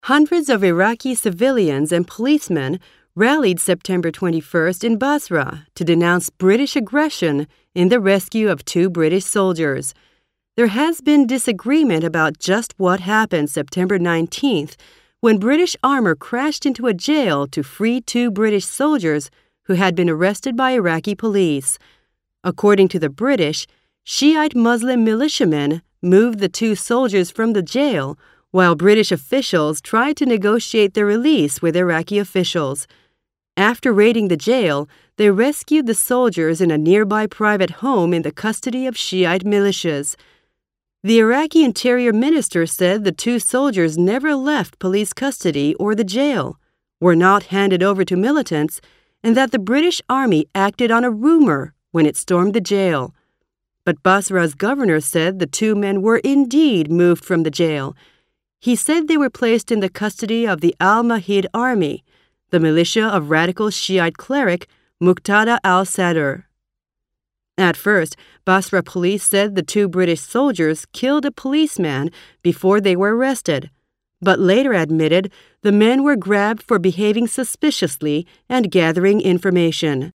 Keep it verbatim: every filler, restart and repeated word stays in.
Hundreds of Iraqi civilians and policemen rallied September twenty-first in Basra to denounce British aggression in the rescue of two British soldiers. There has been disagreement about just what happened September nineteenth when British armor crashed into a jail to free two British soldiers who had been arrested by Iraqi police. According to the British, Shiite Muslim militiamen moved the two soldiers from the jail while British officials tried to negotiate their release with Iraqi officials. After raiding the jail, they rescued the soldiers in a nearby private home in the custody of Shiite militias. The Iraqi Interior Minister said the two soldiers never left police custody or the jail, were not handed over to militants, and that the British Army acted on a rumor when it stormed the jail. But Basra's governor said the two men were indeed moved from the jail. He said they were placed in the custody of the Al-Mahid Army, the militia of radical Shiite cleric Muqtada al-Sadr. At first, Basra police said the two British soldiers killed a policeman before they were arrested, but later admitted the men were grabbed for behaving suspiciously and gathering information.